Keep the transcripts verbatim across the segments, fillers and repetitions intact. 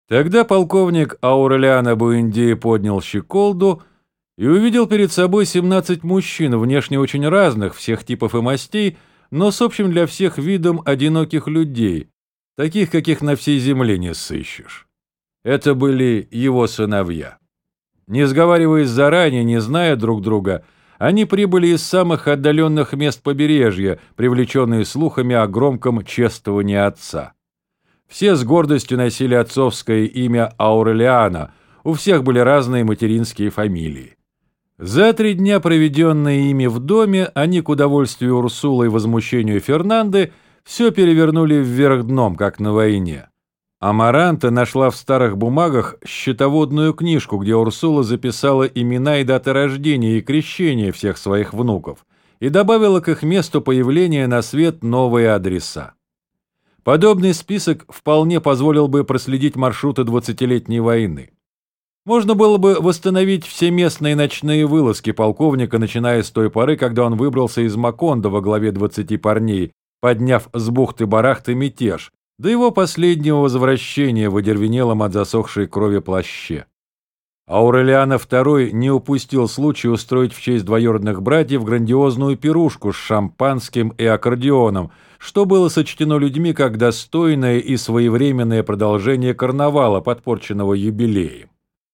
Тогда полковник Аурелиано Буэндиа поднял щеколду и увидел перед собой семнадцать мужчин, внешне очень разных, всех типов и мастей, но с общим для всех видом одиноких людей, таких, каких на всей земле не сыщешь. Это были его сыновья. Не сговариваясь заранее, не зная друг друга, они прибыли из самых отдаленных мест побережья, привлеченные слухами о громком чествовании отца. Все с гордостью носили отцовское имя Аурелиано, у всех были разные материнские фамилии. За три дня, проведенные ими в доме, они, к удовольствию Урсулы и возмущению Фернанды, все перевернули вверх дном, как на войне. Амаранта нашла в старых бумагах счетоводную книжку, где Урсула записала имена и даты рождения и крещения всех своих внуков и добавила к их месту появления на свет новые адреса. Подобный список вполне позволил бы проследить маршруты двадцатилетней войны. Можно было бы восстановить все местные ночные вылазки полковника, начиная с той поры, когда он выбрался из Макондо во главе двадцати парней, подняв с бухты-барахты мятеж, до его последнего возвращения в одервенелом от засохшей крови плаще. Аурелиано второй не упустил случая устроить в честь двоюродных братьев грандиозную пирушку с шампанским и аккордеоном, что было сочтено людьми как достойное и своевременное продолжение карнавала, подпорченного юбилеем.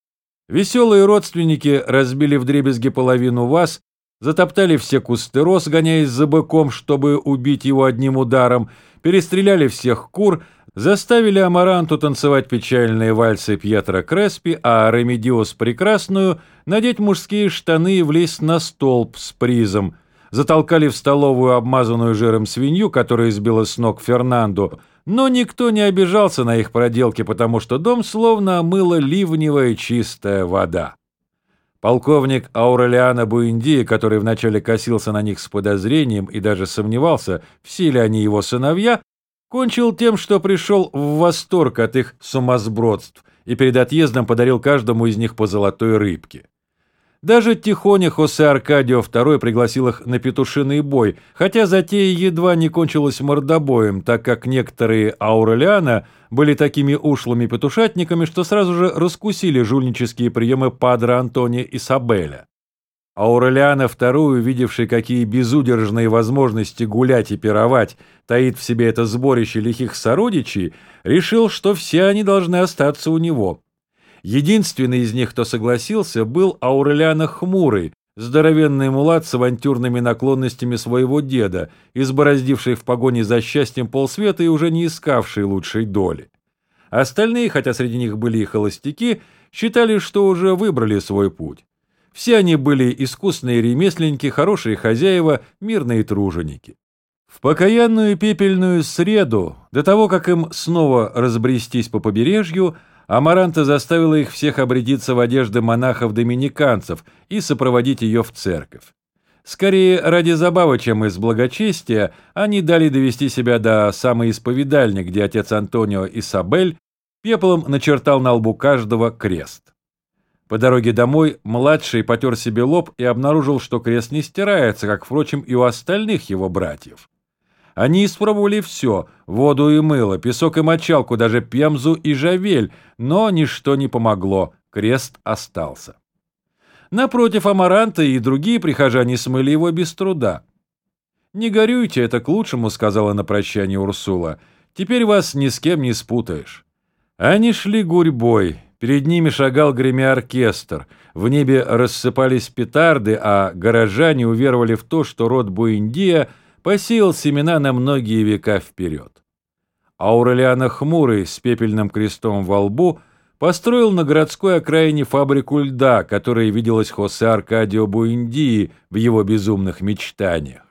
Веселые родственники разбили вдребезги половину ваз, затоптали все кусты роз, гоняясь за быком, чтобы убить его одним ударом, перестреляли всех кур, заставили Амаранту танцевать печальные вальсы Пьетро Креспи, а Ремедиос Прекрасную надеть мужские штаны и влезть на столб с призом, затолкали в столовую обмазанную жиром свинью, которая сбила с ног Фернанду, но никто не обижался на их проделки, потому что дом словно омыла ливневая чистая вода. Полковник Аурелиано Буэндиа, который вначале косился на них с подозрением и даже сомневался, все ли они его сыновья, кончил тем, что пришел в восторг от их сумасбродств и перед отъездом подарил каждому из них по золотой рыбке. Даже тихоня Хосе Аркадио второй пригласил их на петушиный бой, хотя затея едва не кончилась мордобоем, так как некоторые Аурелиано были такими ушлыми петушатниками, что сразу же раскусили жульнические приемы падре Антонио Исабеля. Аурелиано второй, увидевший, какие безудержные возможности гулять и пировать таит в себе это сборище лихих сородичей, решил, что все они должны остаться у него. Единственный из них, кто согласился, был Аурелиано Хмурый, здоровенный мулат с авантюрными наклонностями своего деда, избороздивший в погоне за счастьем полсвета и уже не искавший лучшей доли. Остальные, хотя среди них были и холостяки, считали, что уже выбрали свой путь. Все они были искусные ремесленники, хорошие хозяева, мирные труженики. В покаянную пепельную среду, до того, как им снова разбрестись по побережью, Амаранта заставила их всех обрядиться в одежды монахов-доминиканцев и сопроводить ее в церковь. Скорее ради забавы, чем из благочестия, они дали довести себя до самой исповедальни, где отец Антонио Исабель пеплом начертал на лбу каждого крест. По дороге домой младший потер себе лоб и обнаружил, что крест не стирается, как, впрочем, и у остальных его братьев. Они испробовали все – воду и мыло, песок и мочалку, даже пемзу и жавель, но ничто не помогло, крест остался. Напротив, Амаранта и другие прихожане смыли его без труда. «Не горюйте, это к лучшему», – сказала на прощание Урсула. «Теперь вас ни с кем не спутаешь». Они шли гурьбой, перед ними шагал гремя оркестр, в небе рассыпались петарды, а горожане уверовали в то, что род Буэндиа посеял семена на многие века вперед. Аурелиано Хмурый с пепельным крестом во лбу построил на городской окраине фабрику льда, которая виделась Хосе Аркадио Буэндиа в его безумных мечтаниях.